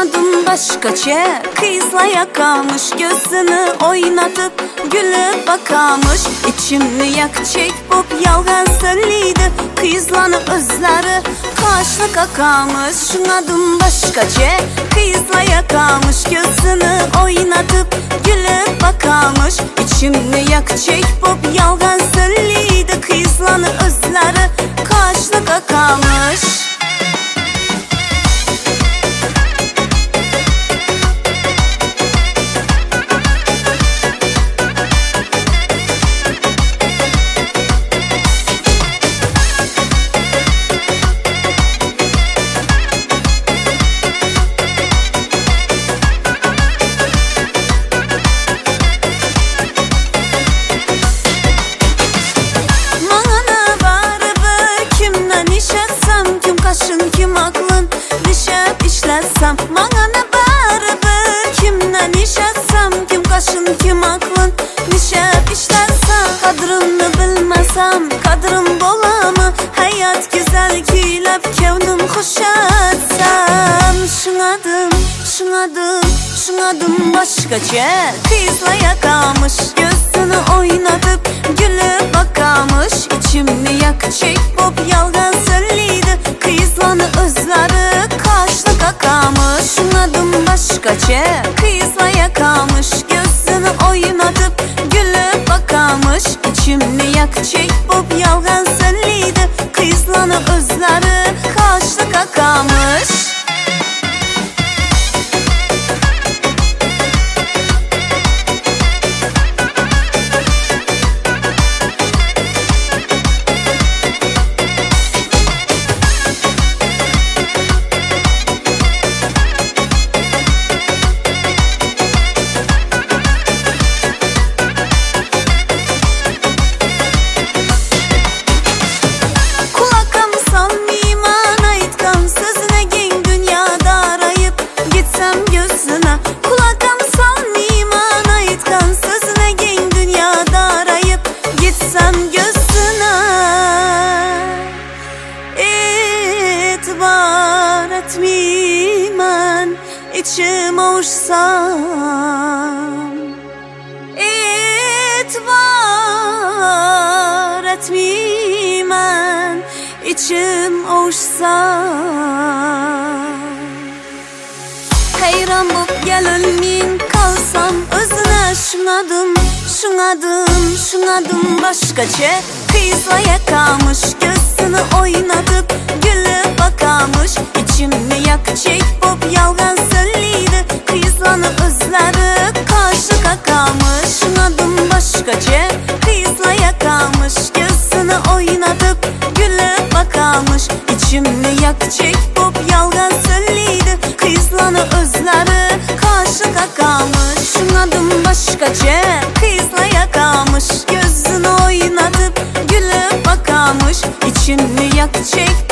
Şunadım başkaça, kızla yakamış, gözünü oynatıp gülüp bakamış. İçimni yakçek bop yalgan söyleydi, kızlanı özleri kaşlık akamış. Şunadım başkaça, kızla yakamış, gözünü oynatıp gülüp bakamış. İçimni yakçek bop yalgan söyleydi, kızlanı özleri kaşlık akamış. Kim aklın dişep işletsem, bana ne baribir. Kimden iş etsem, kim kaşın kim aklın dişep işletsem. Kadrımını bilmesem kadrım bolamı, hayat güzel küylep kevnim hoş etsem. Şunadım başkaça, kızla yakamış, gözünü oynatıp gülüp bakamış. İçimni yakçek bop yalgan söyleydi, kızlanı özleri kaşlık akamış. Şunadım başkaça, kızla yakamış, gözünü oynatıp gülüp bakamış. İçimni yakçek bop yalgan söyleydi, kızlanı özleri kaşlık akamış. Etmeymen içim olsam, etibar etmeymen içim olsam. Hayran bop gelilmin kalsam özüne. Şunadım başkaça, kızla yakamış, gözünü oynatıp gülüp bakamış. İçimni yakçek bop yalgan söyleydi, kızlanı özleri kaşlık akamış. Şunadım başkaça, kızla yakamış, gözünü oynatıp gülüp bakamış. İçimni yakçek bop yalgan söyleydi, kızlanı özleri kaşlık akamış. Şunadım başkaça, kızla yakamış, gözünü oynatıp gülüp bakamış. İçimni yakçek